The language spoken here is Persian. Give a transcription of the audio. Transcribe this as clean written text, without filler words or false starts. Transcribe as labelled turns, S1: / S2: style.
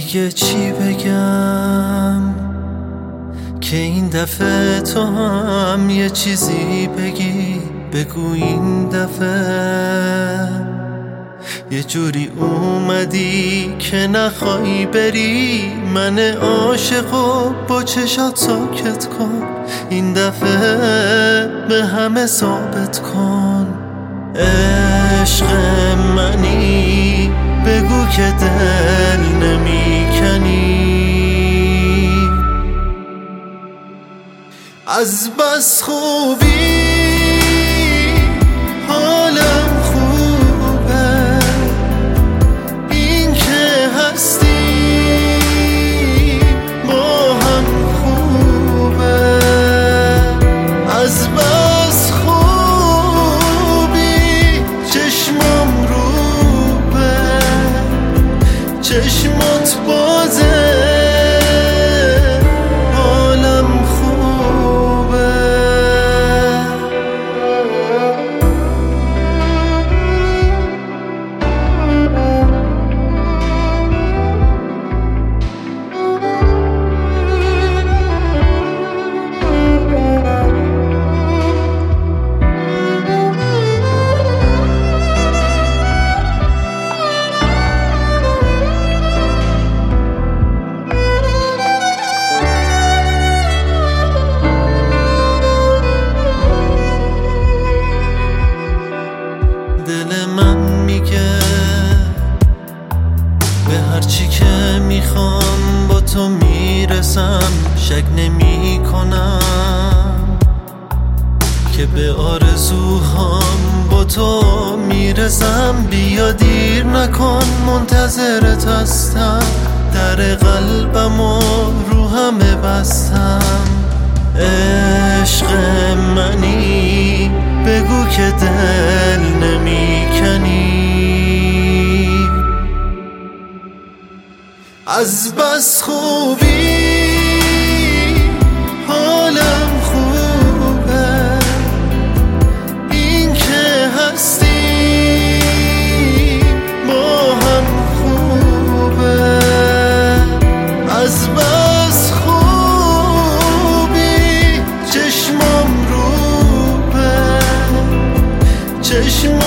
S1: دیگه چی بگم که این دفعه تو هم یه چیزی بگی. بگو این دفعه یه جوری اومدی که نخوای بری. من عاشقو با چشات ساکت کن. این دفعه به همه ثابت کن عشق منی. بگو که دل نمیکنی. از بس خوبی حالم خوبه. این که هستی با هم خوبه. از بس خوبی چشمم روبه. چشمات بازه حالم خوبه. دل من میگه به هرچی که میخوام با تو میرسم. شک نمی کنم که به آرزوهام با تو میرسم. بیا دیر نکن منتظرت هستم. در قلبم و رو همه بستم. عشق منی بگو که دل نمیکنی. از بس خوبی حالم خوبه. این که هستی با هم خوبه. از بس خوبی چشمم روبه. چشم